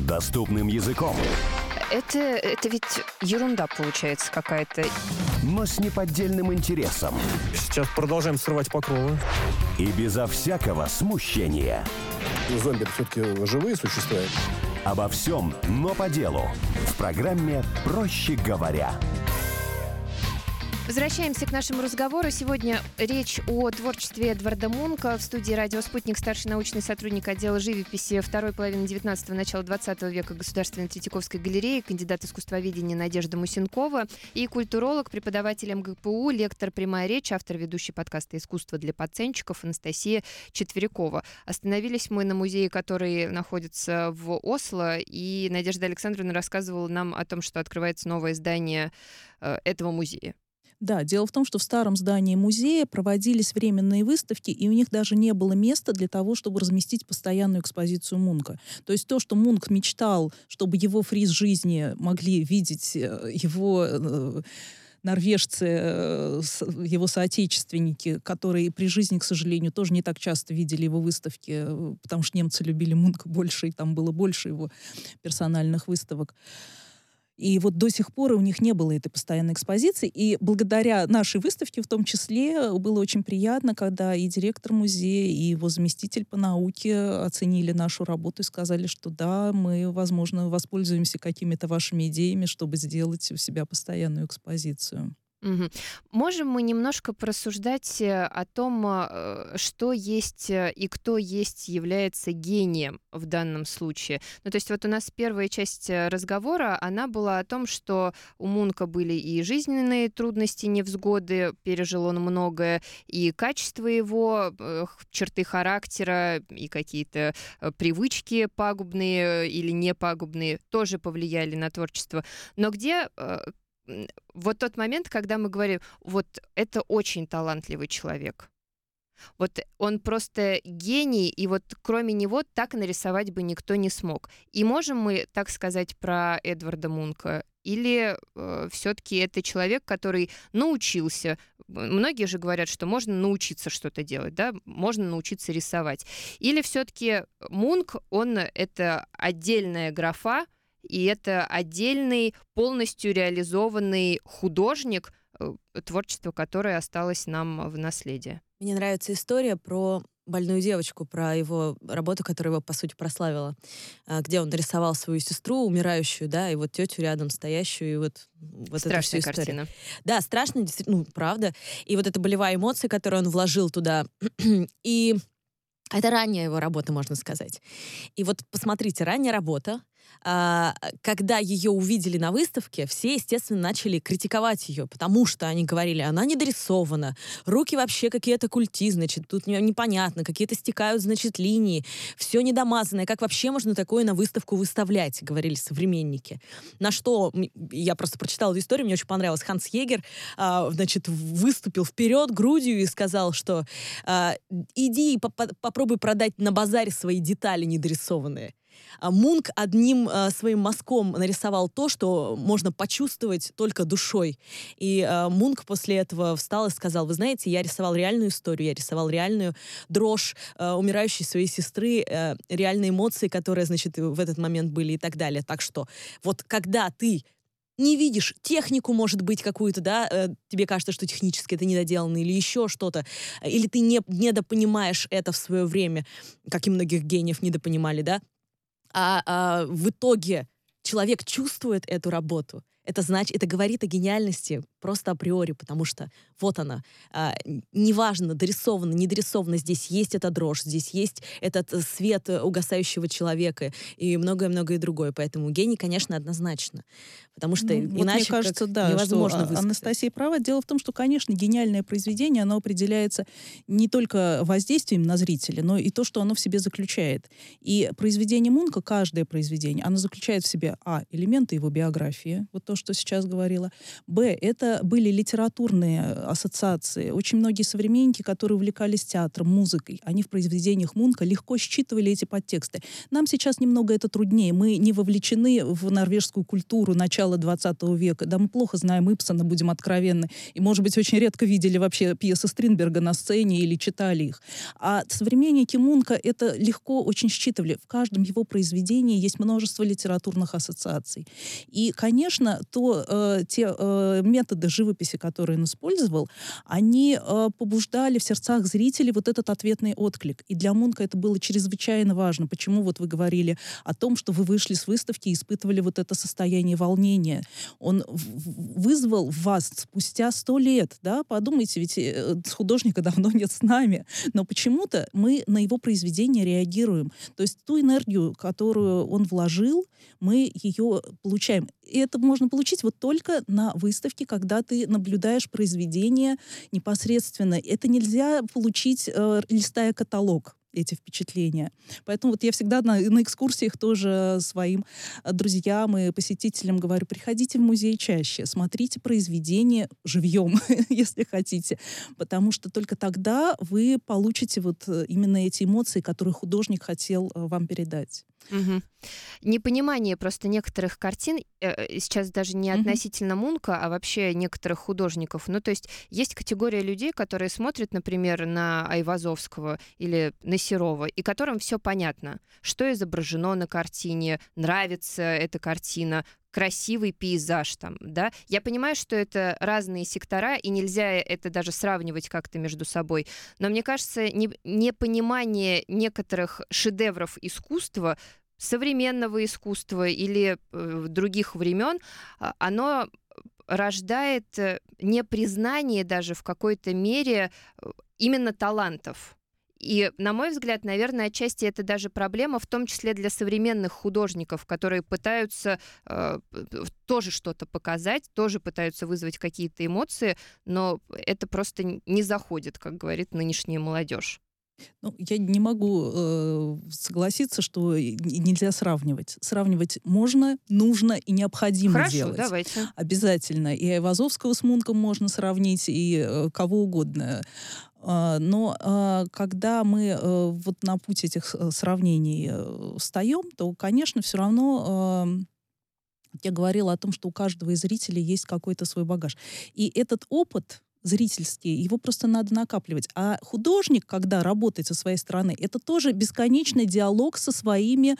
доступным языком, Это ведь ерунда получается какая-то. но с неподдельным интересом Сейчас продолжаем срывать покровы. и безо всякого смущения. Зомби все-таки живые существа. Обо всем, но по делу. В программе «Проще говоря». Возвращаемся к нашему разговору. Сегодня речь о творчестве Эдварда Мунка. В студии «Радио Спутник» старший научный сотрудник отдела живописи второй половины 19-го, начала 20 века Государственной Третьяковской галереи, кандидат искусствоведения Надежда Мусенкова и культуролог, преподаватель МГПУ, лектор «Прямая речь», автор ведущей подкаста «Искусство для пацанчиков» Анастасия Четверякова. Остановились мы на музее, который находится в Осло, и Надежда Александровна рассказывала нам о том, что открывается новое здание этого музея. Да, дело в том, что в старом здании музея проводились временные выставки, и у них даже не было места для того, чтобы разместить постоянную экспозицию Мунка. То есть то, что Мунк мечтал, чтобы его фриз жизни могли видеть его норвежцы, его соотечественники, которые при жизни, к сожалению, тоже не так часто видели его выставки, потому что немцы любили Мунка больше, и там было больше его персональных выставок. И вот до сих пор у них не было этой постоянной экспозиции. И благодаря нашей выставке в том числе было очень приятно, когда и директор музея, и его заместитель по науке оценили нашу работу и сказали, что да, мы, возможно, воспользуемся какими-то вашими идеями, чтобы сделать у себя постоянную экспозицию. Мгм. Можем мы немножко порассуждать о том, что есть и кто есть является гением в данном случае. Ну, то есть вот у нас первая часть разговора, она была о том, что у Мунка были и жизненные трудности, невзгоды, пережил он многое, и качество его, черты характера и какие-то привычки пагубные или непагубные тоже повлияли на творчество. Но где вот тот момент, когда мы говорим, вот это очень талантливый человек. Вот он просто гений, и вот кроме него так нарисовать бы никто не смог. И можем мы так сказать про Эдварда Мунка? Или все-таки это человек, который научился? Многие же говорят, что можно научиться что-то делать, да? Можно научиться рисовать. Или все-таки Мунк, он это отдельная графа, и это отдельный, полностью реализованный художник, творчество которое осталось нам в наследие. Мне нравится история про больную девочку, про его работу, которая его, по сути, прославила, где он нарисовал свою сестру, умирающую, да, и вот тетю рядом стоящую, и вот эту всю историю. Картина. Да, страшно, действительно, правда. И вот эта болевая эмоция, которую он вложил туда, и это ранняя его работа, можно сказать. И вот посмотрите, ранняя работа, когда ее увидели на выставке, все, естественно, начали критиковать ее, потому что они говорили, она недорисована, руки вообще какие-то культи, значит, тут непонятно, какие-то стекают, значит, линии, все недомазанное, как вообще можно такое на выставку выставлять, говорили современники. На что, я просто прочитала эту историю, мне очень понравилось, Ханс Йегер, значит, выступил вперед грудью и сказал, что иди и попробуй продать на базаре свои детали недорисованные. Мунк одним своим мазком нарисовал то, что можно почувствовать только душой. И Мунк после этого встал и сказал, вы знаете, я рисовал реальную историю, я рисовал реальную дрожь умирающей своей сестры, реальные эмоции, которые, значит, в этот момент были и так далее. Так что вот когда ты не видишь технику, может быть, какую-то, да, тебе кажется, что технически это недоделано или еще что-то, или ты недопонимаешь это в свое время, как и многих гениев недопонимали, да, в итоге человек чувствует эту работу. Это значит, это говорит о гениальности просто априори, потому что вот она. Неважно, дорисовано, не дорисовано, здесь есть эта дрожь, здесь есть этот свет угасающего человека и многое-многое другое. Поэтому гений, конечно, однозначно. Потому что иначе вот мне кажется, да, невозможно что высказать. Анастасия права. Дело в том, что, конечно, гениальное произведение, оно определяется не только воздействием на зрителя, но и то, что оно в себе заключает. И произведение Мунка, каждое произведение, оно заключает в себе элементы его биографии, вот то, то, что сейчас говорила. Б, это были литературные ассоциации. Очень многие современники, которые увлекались театром, музыкой, они в произведениях Мунка легко считывали эти подтексты. Нам сейчас немного это труднее. Мы не вовлечены в норвежскую культуру начала 20 века. Да, мы плохо знаем Ибсена, будем откровенны. И, может быть, очень редко видели вообще пьесы Стринберга на сцене или читали их. А современники Мунка это легко очень считывали. В каждом его произведении есть множество литературных ассоциаций. И, конечно, те методы живописи, которые он использовал, они побуждали в сердцах зрителей вот этот ответный отклик. И для Мунка это было чрезвычайно важно. Почему вот вы говорили о том, что вы вышли с выставки и испытывали вот это состояние волнения. Он вызвал в вас спустя 100 лет, да, подумайте, ведь художника давно нет с нами, но почему-то мы на его произведение реагируем. То есть ту энергию, которую он вложил, мы ее получаем. И это можно получить вот только на выставке, когда ты наблюдаешь произведение непосредственно. Это нельзя получить, листая каталог, эти впечатления. Поэтому вот я всегда на экскурсиях тоже своим друзьям и посетителям говорю, приходите в музей чаще, смотрите произведения живьем, если хотите, потому что только тогда вы получите вот именно эти эмоции, которые художник хотел вам передать. Угу. Непонимание просто некоторых картин, сейчас даже не относительно Мунка, а вообще некоторых художников. Ну, то есть есть категория людей, которые смотрят, например, на Айвазовского или на Серова, и которым все понятно, что изображено на картине, нравится эта картина, красивый пейзаж там, да. Я понимаю, что это разные сектора, и нельзя это даже сравнивать как-то между собой. Но мне кажется, непонимание некоторых шедевров искусства, современного искусства или других времен, оно рождает непризнание даже в какой-то мере именно талантов. И, на мой взгляд, наверное, отчасти это даже проблема, в том числе для современных художников, которые пытаются тоже что-то показать, тоже пытаются вызвать какие-то эмоции, но это просто не заходит, как говорит нынешняя молодежь. Ну, я не могу согласиться, что нельзя сравнивать. Сравнивать можно, нужно и необходимо делать. Хорошо, давайте. Обязательно. И Айвазовского с Мунком можно сравнить, и кого угодно. Но когда мы вот на путь этих сравнений встаем, то, конечно, все равно я говорила о том, что у каждого из зрителей есть какой-то свой багаж. И этот опыт зрительский, его просто надо накапливать. А художник, когда работает со своей стороны, это тоже бесконечный диалог со своими,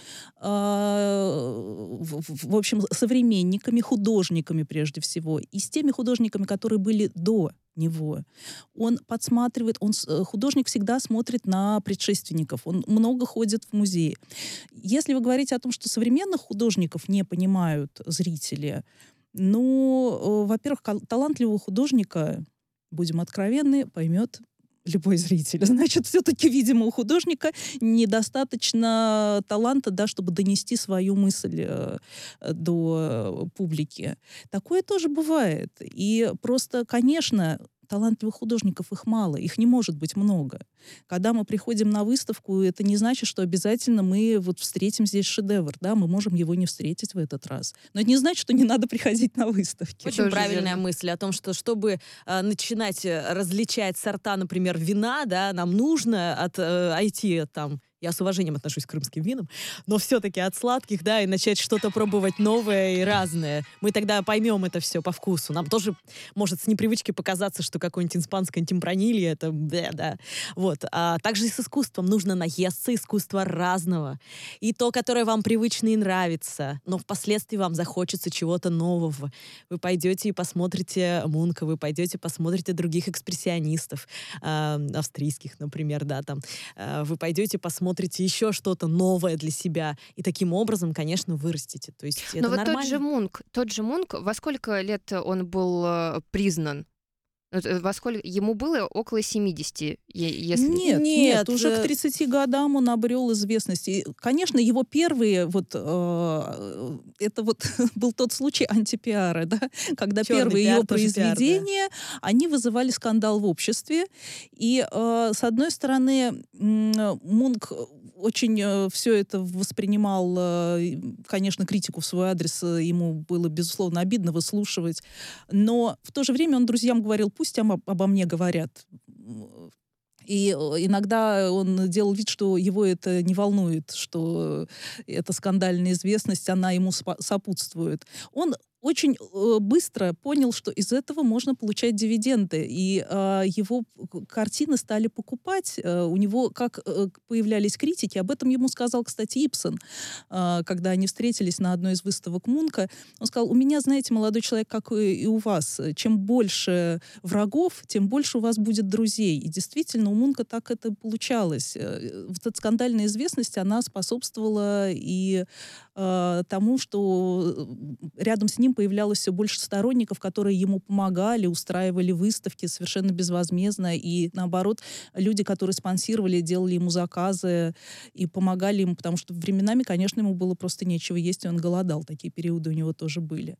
в общем, современниками, художниками прежде всего, и с теми художниками, которые были до него. Он подсматривает, художник всегда смотрит на предшественников, он много ходит в музеи. Если вы говорите о том, что современных художников не понимают зрители, ну, во-первых, талантливого художника, будем откровенны, поймет любой зритель. Значит, все-таки, видимо, у художника недостаточно таланта, да, чтобы донести свою мысль до публики. Такое тоже бывает. И просто, конечно, талантливых художников их мало, их не может быть много. Когда мы приходим на выставку, это не значит, что обязательно мы вот встретим здесь шедевр, да, мы можем его не встретить в этот раз. Но это не значит, что не надо приходить на выставки. Очень правильная мысль о том, что чтобы начинать различать сорта, например, вина, да, нам нужно отойти там. Я с уважением отношусь к крымским винам, но все-таки от сладких, да, и начать что-то пробовать новое и разное. Мы тогда поймем это все по вкусу. Нам тоже может с непривычки показаться, что какое-нибудь испанское темпранилье, это да. Вот. А также и с искусством. Нужно наесться искусства разного. И то, которое вам привычно и нравится, но впоследствии вам захочется чего-то нового. Вы пойдете и посмотрите Мунка, вы пойдете посмотрите других экспрессионистов, австрийских, например, да, там. Вы пойдете посмотрите еще что-то новое для себя, и таким образом, конечно, вырастите. То есть это но вот нормально. тот же Мунк, во сколько лет он был признан? Во сколько? Ему было около 70, если... Нет, уже к 30 годам он обрел известность. И, конечно, его первые, это вот был тот случай антипиара, да, когда Черный первые пиар, его тоже произведения, они вызывали скандал в обществе. И, с одной стороны, Мунк очень все это воспринимал, конечно, критику в свой адрес, ему было, безусловно, обидно выслушивать, но в то же время он друзьям говорил, пусть обо мне говорят. И иногда он делал вид, что его это не волнует, что эта скандальная известность, она ему сопутствует. Он очень быстро понял, что из этого можно получать дивиденды. И его картины стали покупать. У него, как появлялись критики, об этом ему сказал, кстати, Ибсен, когда они встретились на одной из выставок Мунка. Он сказал, у меня, знаете, молодой человек, как и у вас, чем больше врагов, тем больше у вас будет друзей. И действительно, у Мунка так это получалось. Вот эта скандальная известность, она способствовала и тому, что рядом с ним появлялось все больше сторонников, которые ему помогали, устраивали выставки совершенно безвозмездно. И наоборот, люди, которые спонсировали, делали ему заказы и помогали ему, потому что временами, конечно, ему было просто нечего есть, и он голодал. Такие периоды у него тоже были.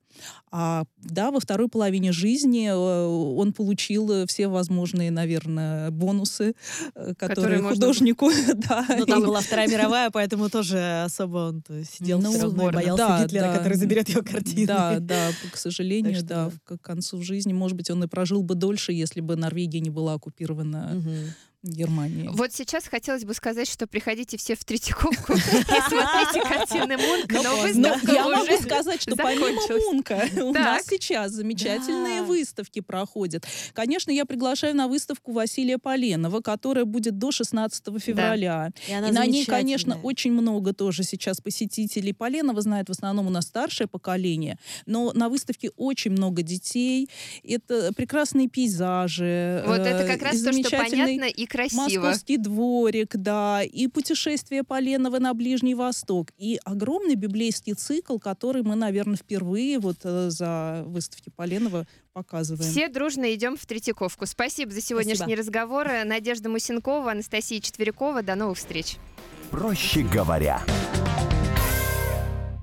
Да, во второй половине жизни он получил все возможные, наверное, бонусы, которые художнику... Но там была Вторая мировая, поэтому тоже особо он сидел все равно и боялся Гитлера, который заберет его картины. Да, к сожалению, к концу жизни, может быть, он и прожил бы дольше, если бы Норвегия не была оккупирована Германии. Вот сейчас хотелось бы сказать, что приходите все в Третьяковку и смотрите картины Мунка, но выставка я уже могу сказать, что помимо Мунка у нас сейчас замечательные Да. выставки проходят. Конечно, я приглашаю на выставку Василия Поленова, которая будет до 16 февраля. И она И на ней, замечательная. конечно, очень много тоже сейчас посетителей. Поленова знает в основном у нас старшее поколение, но на выставке очень много детей. Это прекрасные пейзажи. Вот это как раз то, что замечательный понятно и красиво. Московский дворик, да, и путешествие Поленова на Ближний Восток, и огромный библейский цикл, который мы, наверное, впервые вот за выставки Поленова показываем. Все дружно идем в Третьяковку. Спасибо за сегодняшний разговор. Надежда Мусенкова, Анастасия Четверякова. До новых встреч. Проще говоря.